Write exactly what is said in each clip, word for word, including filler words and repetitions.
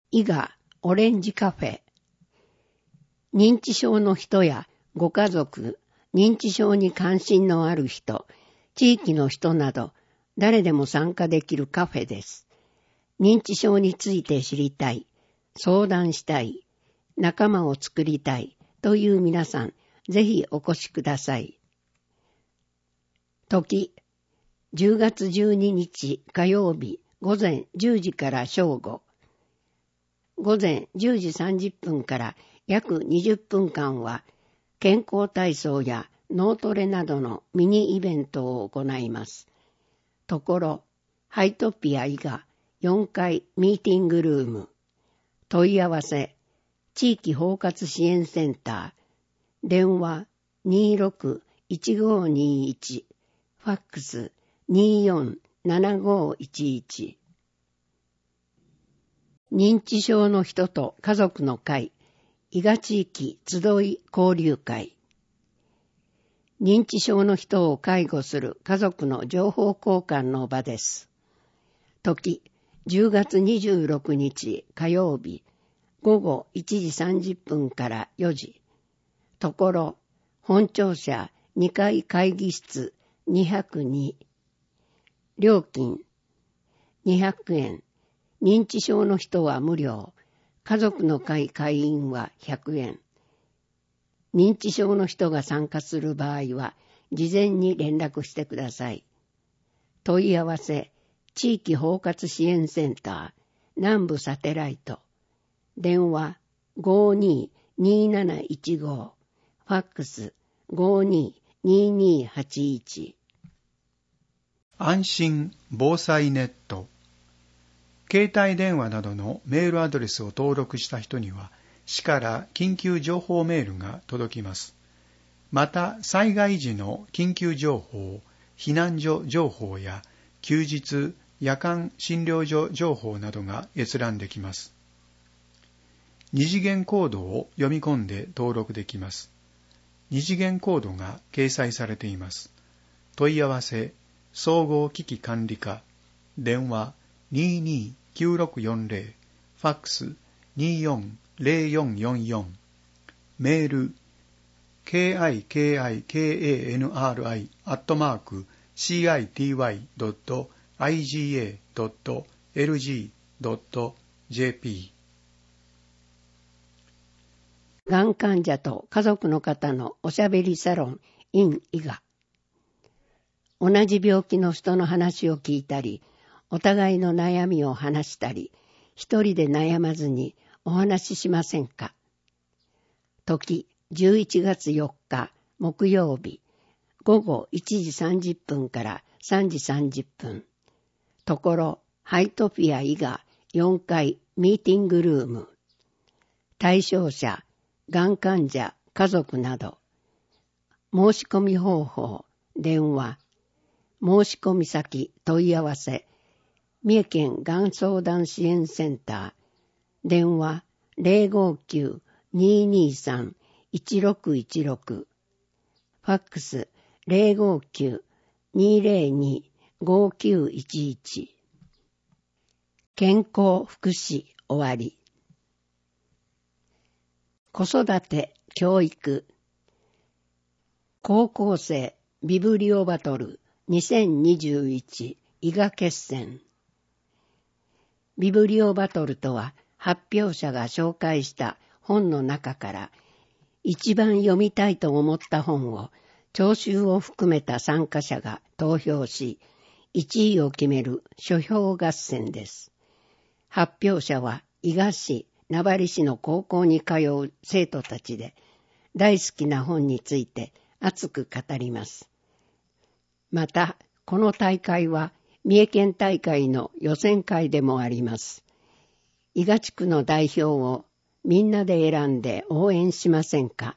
伊賀オレンジカフェ。認知症の人やご家族、認知症に関心のある人、地域の人など、誰でも参加できるカフェです。認知症について知りたい、相談したい、仲間を作りたいという皆さん、ぜひお越しください。時、じゅうがつじゅうににち火曜日午前じゅうじから正午。午前じゅうじさんじゅっぷんから約にじゅっぷんかんは健康体操や脳トレなどのミニイベントを行います。ところ、ハイトピア伊賀よんかいミーティングルーム。問い合わせ、地域包括支援センター。電話にーろくいちごにいち。ファックスにーよんななごいちいち。認知症の人と家族の会、伊賀地域集い交流会。認知症の人を介護する家族の情報交換の場です。時、じゅうがつにじゅうろくにち火曜日、午後いちじさんじゅっぷんからよじ。ところ、本庁舎にかい会議室にひゃくに。料金にひゃくえん。認知症の人は無料。家族の会会員はひゃくえん。認知症の人が参加する場合は、事前に連絡してください。問い合わせ、地域包括支援センター、南部サテライト。電話ごーにーにーなないちご。ファックスごーにーにーにーはちいち。 安心防災ネット。携帯電話などのメールアドレスを登録した人には、市から緊急情報メールが届きます。また、災害時の緊急情報、避難所情報や休日、夜間診療所情報などが閲覧できます。二次元コードを読み込んで登録できます。二次元コードが掲載されています。問い合わせ、総合機器管理課、電話にーにーきゅうろくよんぜろ、ファックスにーよんぜろよんよんよん、メール ケーアイケーアイケーエーエヌアールアイ アットマーク シーアイティーワイ ドット アイジーエー ドット エルジー ドット ジェーピー。がん患者と家族の方のおしゃべりサロン in 伊賀。同じ病気の人の話を聞いたり、お互いの悩みを話したり、一人で悩まずにお話ししませんか。時、じゅういちがつよっか木曜日、午後いちじさんじゅっぷんからさんじさんじゅっぷん。ところ、ハイトピア伊賀よんかいミーティングルーム。対象者、がん患者、家族など。申し込み方法、電話。申し込み先、問い合わせ。三重県がん相談支援センター。電話ゼロごきゅう にーにーさん いちろくいちろく。ファックスゼロごきゅう にーぜろに ごきゅういちいち。健康福祉終わり。子育て教育。高校生ビブリオバトルにせんにじゅういち伊賀決戦。ビブリオバトルとは、発表者が紹介した本の中から一番読みたいと思った本を聴衆を含めた参加者が投票し、いちいを決める書評合戦です。発表者は伊賀市、名張市の高校に通う生徒たちで、大好きな本について熱く語ります。また、この大会は三重県大会の予選会でもあります。伊賀地区の代表をみんなで選んで応援しませんか。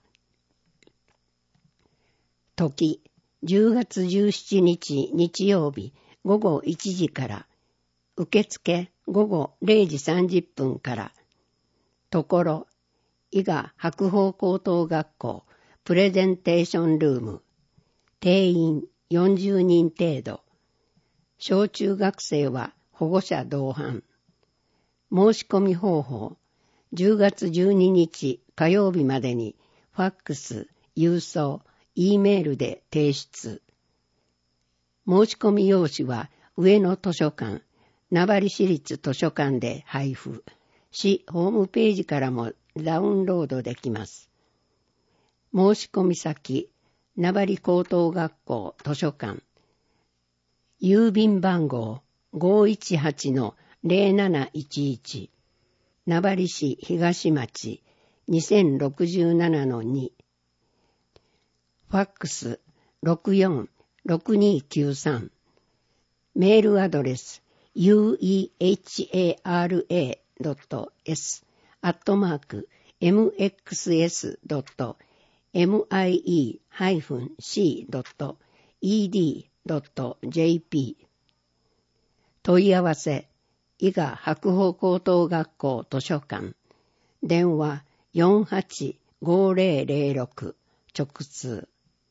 時、じゅうがつじゅうしちにち日曜日午後いちじから、受付午後れいじさんじゅっぷんから、ところ、伊賀白鳳高等学校プレゼンテーションルーム、定員よんじゅうにん程度、小中学生は保護者同伴。 申し込み方法。じゅうがつじゅうににち火曜日までにファックス、郵送、Eメールで提出。申し込み用紙は上野図書館、名張市立図書館で配布。市ホームページからもダウンロードできます。申し込み先、名張高等学校図書館。郵便番号 ごーいちはちのゼロなないちいち。名張市東町 にせんろくじゅうななのに。ファックス ろくよんろくにきゅうさん。メールアドレス ユーイーエイチエーアールエードットエス アットマーク エムエックスエスドットミイシードットイーディードットジェーピー 問い合わせ伊賀白鳳高等学校図書館電話 よんはちごーぜろぜろろく 直通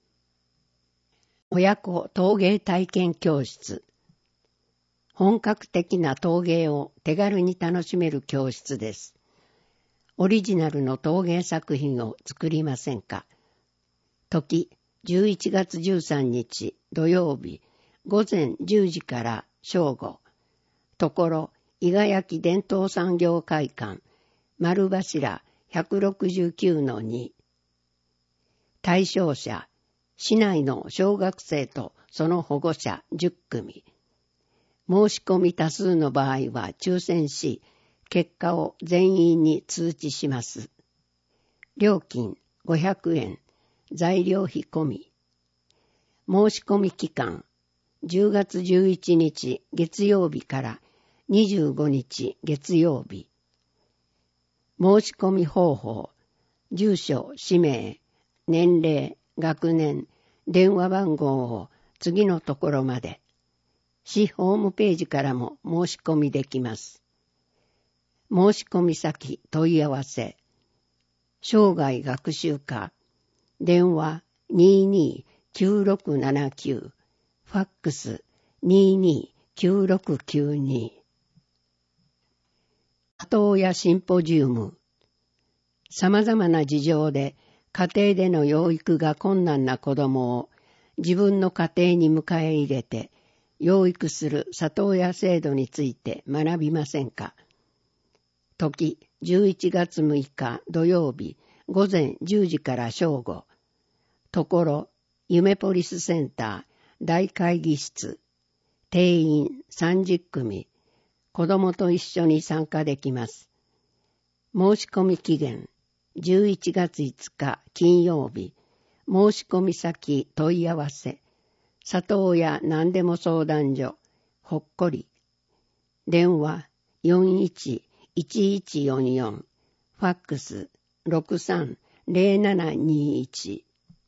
親子陶芸体験教室本格的な陶芸を手軽に楽しめる教室です。オリジナルの陶芸作品を作りませんか？時じゅういちがつじゅうさんにち土曜日ごぜんじゅうじから正午。ところ伊賀焼伝統産業会館丸柱 ひゃくろくじゅうきゅうのに。対象者市内の小学生とその保護者じゅっくみ。申し込み多数の場合は抽選し、結果を全員に通知します。料金ごひゃくえん、材料費込み。申し込み期間、じゅうがつじゅういちにち月曜日からにじゅうごにち月曜日。申し込み方法、住所、氏名、年齢、学年、電話番号を次のところまで。市ホームページからも申し込みできます。申し込み先問い合わせ。生涯学習課。電話 にーにーきゅうろくななきゅう。ファックス にーにーきゅうろくきゅうに。里親シンポジウム。様々な事情で家庭での養育が困難な子供を自分の家庭に迎え入れて養育する里親制度について学びませんか？時じゅういちがつむいか土曜日ごぜんじゅうじから正午。ところ夢ポリスセンター大会議室。定員さんじゅっくみ。子供と一緒に参加できます。申し込み期限じゅういちがついつか金曜日。申し込み先問い合わせ。里親何でも相談所、ほっこり。電話よんいちいちいちよんよん。ファックスろくさんゼロななにいち。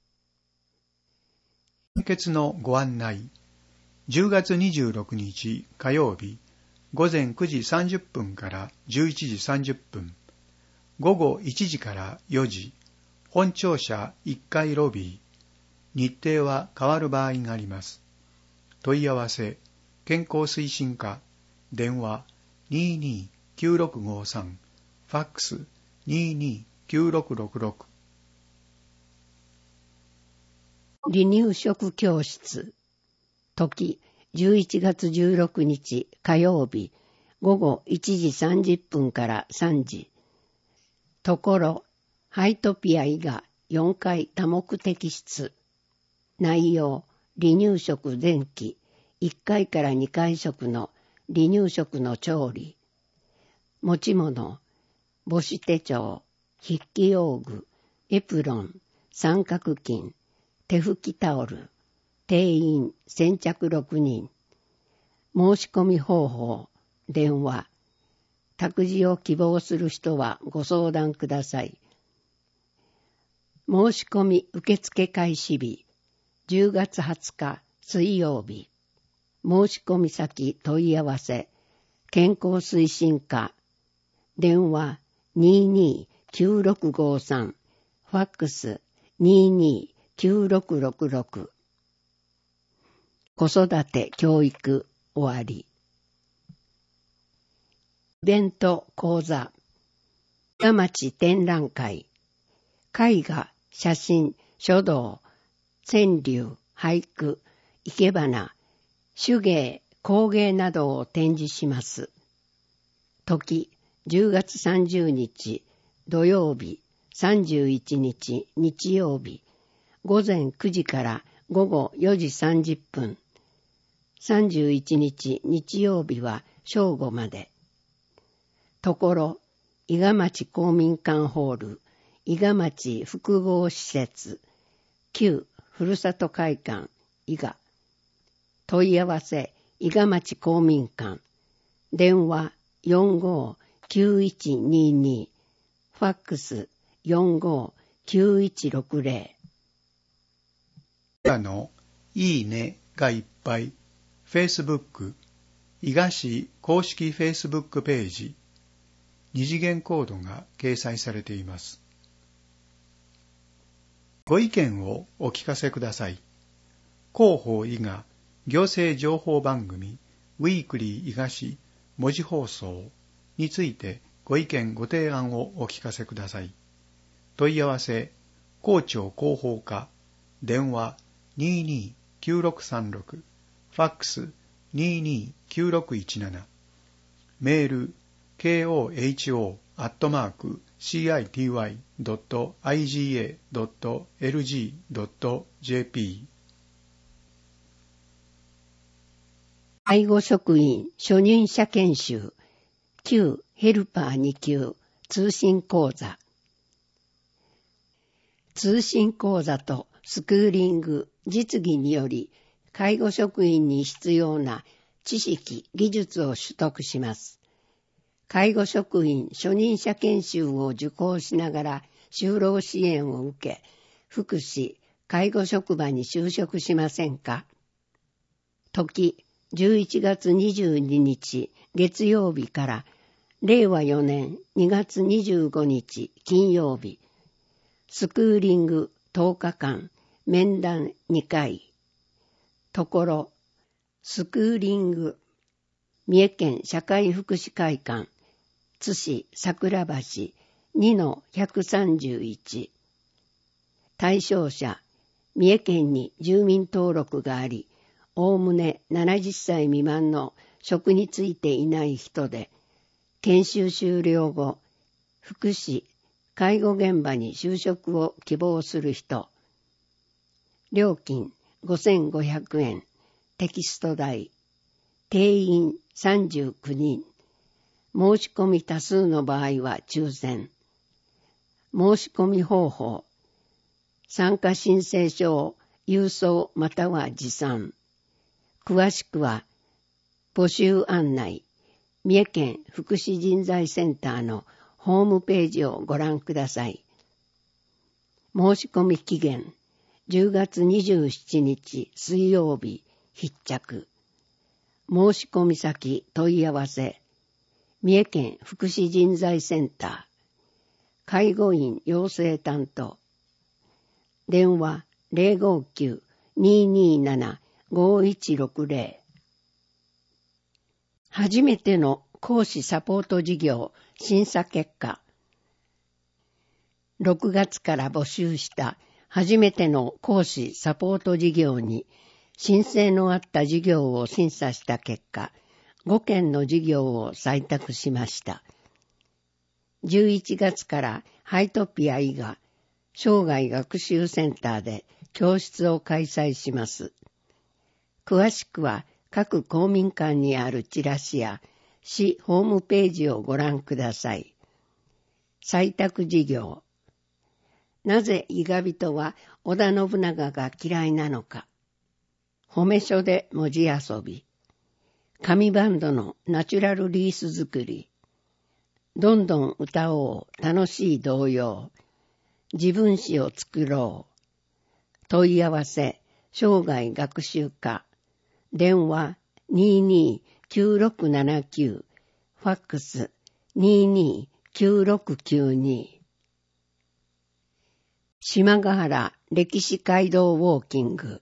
献血のご案内。じゅうがつにじゅうろくにち火曜日、ごぜんくじさんじゅっぷんからじゅういちじさんじゅっぷん。ごごいちじからよじ。本庁舎いっかいロビー。日程は変わる場合があります。問い合わせ、健康推進課、電話 にーにーきゅうろくごさん、ファックス にーにーきゅうろくろくろく。 離乳食教室。時じゅういちがつじゅうろくにち火曜日、ごごいちじさんじゅっぷんからさんじ。ところ、ハイトピア伊賀よんかい多目的室。内容、離乳食前期、いっかいからにかい食の離乳食の調理。持ち物、母子手帳、筆記用具、エプロン、三角巾、手拭きタオル。定員先着ろくにん。申し込み方法、電話。託児を希望する人はご相談ください。申し込み受付開始日、じゅうがつはつか水曜日。申し込み先問い合わせ、健康推進課。電話 にーにーきゅうろくごさん、ファックス にーにーきゅうろくろくろく。子育て教育終わり。 イベント講座、伊賀町展覧会、絵画、写真、書道、川柳、俳句、生け花、手芸、工芸などを展示します。時、じゅうがつさんじゅうにち土曜日、さんじゅういちにち日曜日、ごぜんくじからごごよじさんじゅっぷん、さんじゅういちにち日曜日は正午まで。ところ、伊賀町公民館ホール、伊賀町複合施設、旧ふるさと会館、伊賀。問い合わせ、伊賀町公民館。電話よんごーきゅういちにーにー、ファックスよんごーきゅういちろくぜろ。 伊賀のいいねがいっぱい、Facebook、伊賀市公式 Facebook ページ、二次元コードが掲載されています。ご意見をお聞かせください。広報伊賀行政情報番組ウィークリー伊賀市文字放送についてご意見ご提案をお聞かせください。問い合わせ、広聴広報課、電話にーにーきゅうろくさんろく、ファックスにーにーきゅうろくいちなな、メール ケーオーエイチオー アットマーク シーアイティーワイ ドット アイジーエー ドット エルジー ドット ジェーピー。 介護職員初任者研修、旧ヘルパーに級通信講座。通信講座とスクーリング、実技により、介護職員に必要な知識、技術を取得します。介護職員初任者研修を受講しながら就労支援を受け、福祉、介護職場に就職しませんか？時、じゅういちがつにじゅうににち月曜日かられいわよねんにがつにじゅうごにち金曜日、スクーリングとおかかん、面談にかい。ところ、スクーリング、三重県社会福祉会館、津市桜橋 にのひゃくさんじゅういち。対象者、三重県に住民登録があり、おおむねななじゅっさい未満の職に就いていない人で、研修終了後、福祉、介護現場に就職を希望する人。料金ごせんごひゃくえん、テキスト代。定員さんじゅうきゅうにん。申し込み多数の場合は抽選。申し込み方法。参加申請書を郵送または持参。詳しくは、募集案内、三重県福祉人材センターのホームページをご覧ください。申し込み期限、じゅうがつにじゅうしちにち水曜日必着。申し込み先問い合わせ、三重県福祉人材センター、介護員養成担当。電話ゼロごきゅう にーにーなな ごいちろくぜろ。初めての講師サポート事業審査結果。ろくがつから募集した初めての講師サポート事業に申請のあった事業を審査した結果、ごけんの事業を採択しました。じゅういちがつからハイトピア伊賀生涯学習センターで教室を開催します。詳しくは各公民館にあるチラシや市ホームページをご覧ください。採択事業。なぜ伊賀人は織田信長が嫌いなのか。褒め書で文字遊び。紙バンドのナチュラルリース作り。どんどん歌おう楽しい童謡。自分詩を作ろう。問い合わせ生涯学習課。電話にーにーきゅうろくななきゅう。ファックスにーにーきゅうろくきゅうに。島ヶ原歴史街道ウォーキング。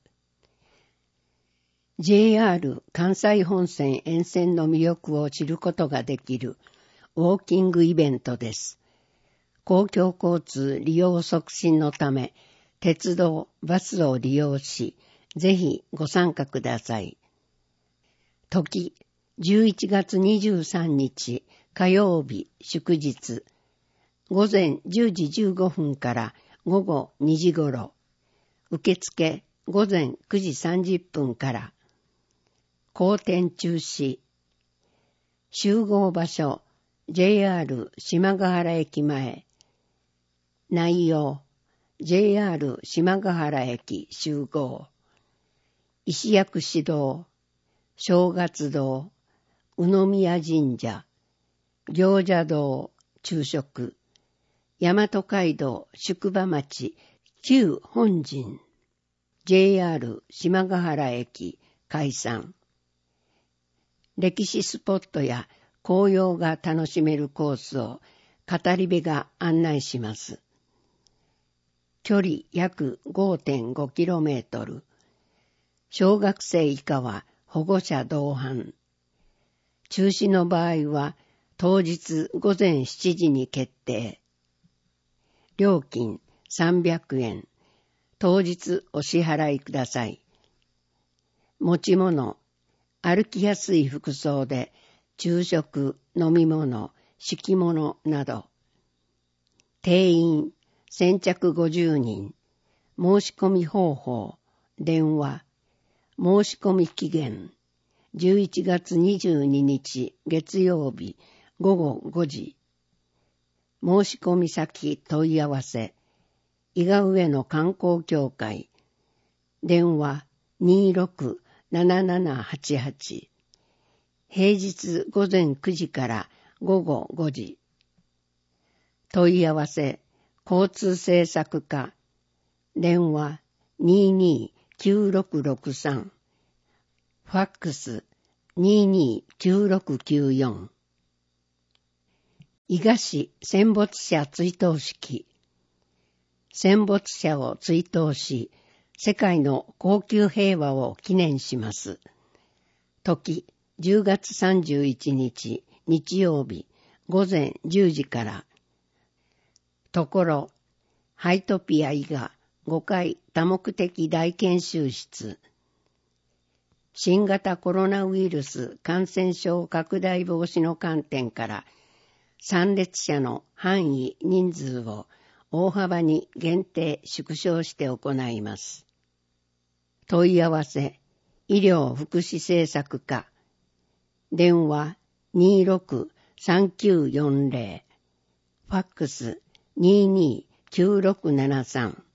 ジェイアール 関西本線沿線の魅力を知ることができるウォーキングイベントです。公共交通利用促進のため、鉄道、バスを利用し、ぜひご参加ください。時、じゅういちがつにじゅうさんにち火曜日祝日、午前じゅうじじゅうごふんから午後にじごろ、受付午前くじさんじゅっぷんから、公展中止、集合場所 ジェイアール 島ヶ原駅前、内容 ジェイアール 島ヶ原駅集合、石薬師堂、正月堂、宇都宮神社、行者堂、昼食、大和街道宿場町旧本陣、ジェイアール 島ヶ原駅解散。歴史スポットや紅葉が楽しめるコースを語り部が案内します。距離約 ごてんごキロメートル。小学生以下は保護者同伴。中止の場合は当日午前しちじに決定。料金さんびゃくえん。当日お支払いください。持ち物、歩きやすい服装で昼食、飲み物、敷物など。定員先着ごじゅうにん。申し込み方法、電話。申し込み期限じゅういちがつにじゅうににち月曜日ごごごじ。申し込み先問い合わせ伊賀上野観光協会電話 にーろくななななはちはち。平日午前くじからごごごじ。問い合わせ交通政策課電話 にーにーきゅうろくろくさん。ファックス にーにーきゅうろくきゅうよん。伊賀市戦没者追悼式。戦没者を追悼し、世界の恒久平和を記念します。時、じゅうがつさんじゅういちにち日曜日午前じゅうじから。ところ、ハイトピア伊賀ごかい多目的大研修室。新型コロナウイルス感染症拡大防止の観点から参列者の範囲人数を大幅に限定縮小して行います。問い合わせ医療福祉政策課電話 にーろくさんきゅうよんぜろ ファックス にーにーきゅうろくななさん。